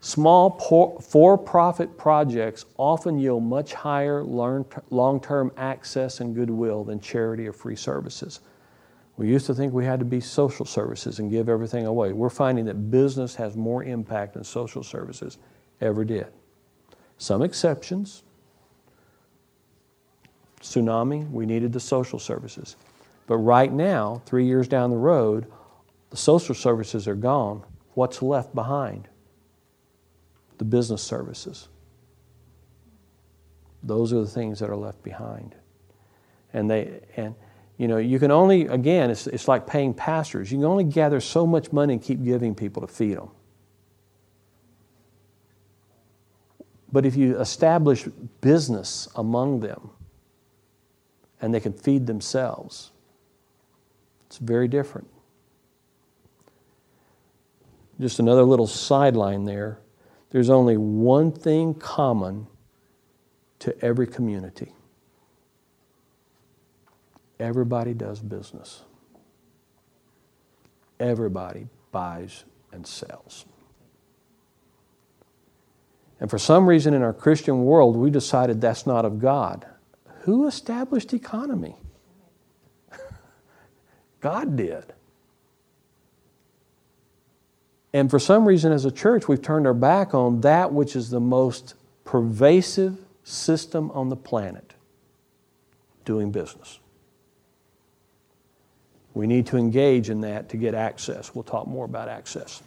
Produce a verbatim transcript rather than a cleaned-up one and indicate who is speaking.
Speaker 1: Small for-profit projects often yield much higher long-term access and goodwill than charity or free services. We used to think we had to be social services and give everything away. We're finding that business has more impact than social services ever did. Some exceptions. Tsunami, we needed the social services. But right now, three years down the road, the social services are gone. What's left behind? The business services. Those are the things that are left behind. And they and you know, you can only, again, it's it's like paying pastors. You can only gather so much money and keep giving people to feed them. But if you establish business among them and they can feed themselves, it's very different. Just another little sideline there. There's only one thing common to every community. Everybody does business. Everybody buys and sells. And for some reason in our Christian world, we decided that's not of God. Who established economy? God did. And for some reason as a church, we've turned our back on that which is the most pervasive system on the planet, doing business. We need to engage in that to get access. We'll talk more about access.